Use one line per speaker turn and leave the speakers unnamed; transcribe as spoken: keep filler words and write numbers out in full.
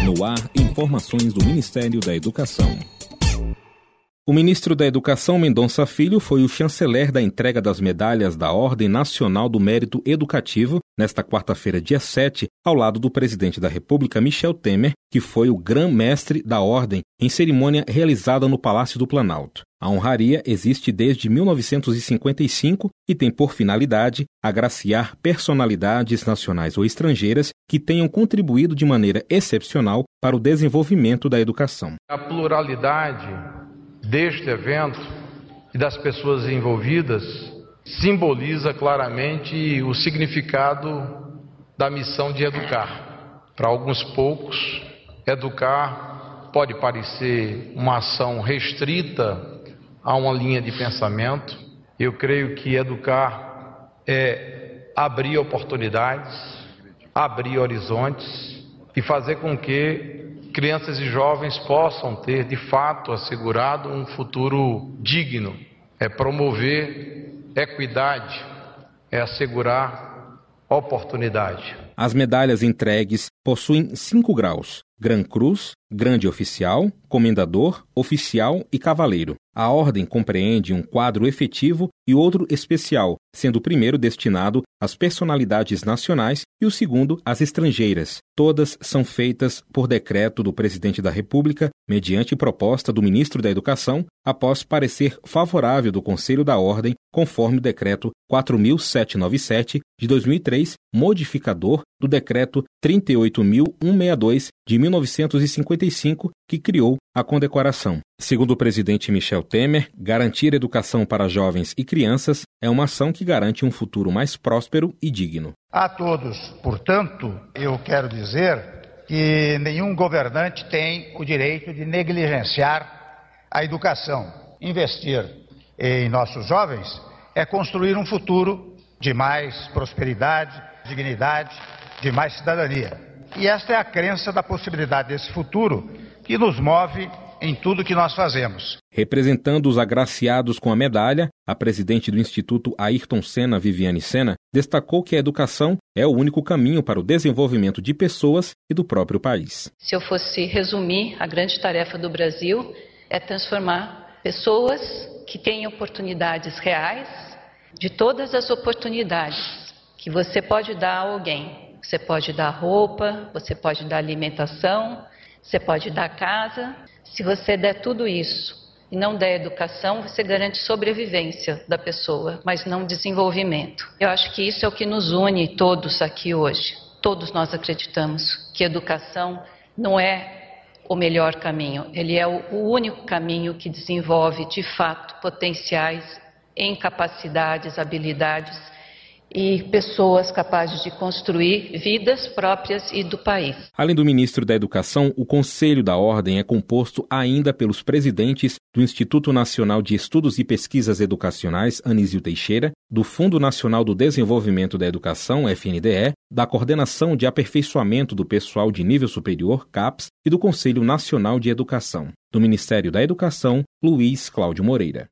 No ar, informações do Ministério da Educação. O ministro da Educação, Mendonça Filho, foi o chanceler da entrega das medalhas da Ordem Nacional do Mérito Educativo, nesta quarta-feira, dia sete, ao lado do presidente da República, Michel Temer, que foi o grã-mestre da Ordem, em cerimônia realizada no Palácio do Planalto. A honraria existe desde mil novecentos e cinquenta e cinco e tem por finalidade agraciar personalidades nacionais ou estrangeiras que tenham contribuído de maneira excepcional para o desenvolvimento da educação.
A pluralidade deste evento e das pessoas envolvidas simboliza claramente o significado da missão de educar. Para alguns poucos, educar pode parecer uma ação restrita a uma linha de pensamento. Eu creio que educar é abrir oportunidades, abrir horizontes e fazer com que crianças e jovens possam ter, de fato, assegurado um futuro digno. É promover equidade, é assegurar oportunidade.
As medalhas entregues possuem cinco graus: Gran Cruz, Grande Oficial, Comendador, Oficial e Cavaleiro. A ordem compreende um quadro efetivo e outro especial, sendo o primeiro destinado às personalidades nacionais e o segundo às estrangeiras. Todas são feitas por decreto do presidente da República, mediante proposta do ministro da Educação, após parecer favorável do Conselho da Ordem, conforme o decreto quatro mil setecentos e noventa e sete de dois mil e três, modificador do decreto trinta e oito mil cento e sessenta e dois de mil novecentos e cinquenta e cinco, que criou a condecoração. Segundo o presidente Michel Temer, garantir educação para jovens e crianças é uma ação que garante um futuro mais próspero e digno.
A todos, portanto, eu quero dizer que nenhum governante tem o direito de negligenciar a educação. Investir em nossos jovens é construir um futuro de mais prosperidade, dignidade, de mais cidadania. E esta é a crença da possibilidade desse futuro que nos move em tudo que nós fazemos.
Representando os agraciados com a medalha, a presidente do Instituto Ayrton Senna, Viviane Senna, destacou que a educação é o único caminho para o desenvolvimento de pessoas e do próprio país.
Se eu fosse resumir, a grande tarefa do Brasil é transformar pessoas que têm oportunidades reais, de todas as oportunidades que você pode dar a alguém. Você pode dar roupa, você pode dar alimentação, você pode dar casa. Se você der tudo isso e não der educação, você garante sobrevivência da pessoa, mas não desenvolvimento. Eu acho que isso é o que nos une todos aqui hoje. Todos nós acreditamos que educação não é o melhor caminho. Ele é o único caminho que desenvolve, de fato, potenciais em capacidades, habilidades e pessoas capazes de construir vidas próprias e do país.
Além do ministro da Educação, o Conselho da Ordem é composto ainda pelos presidentes do Instituto Nacional de Estudos e Pesquisas Educacionais, Anísio Teixeira, do Fundo Nacional do Desenvolvimento da Educação, F N D E, da Coordenação de Aperfeiçoamento do Pessoal de Nível Superior, CAPES, e do Conselho Nacional de Educação. Do Ministério da Educação, Luiz Cláudio Moreira.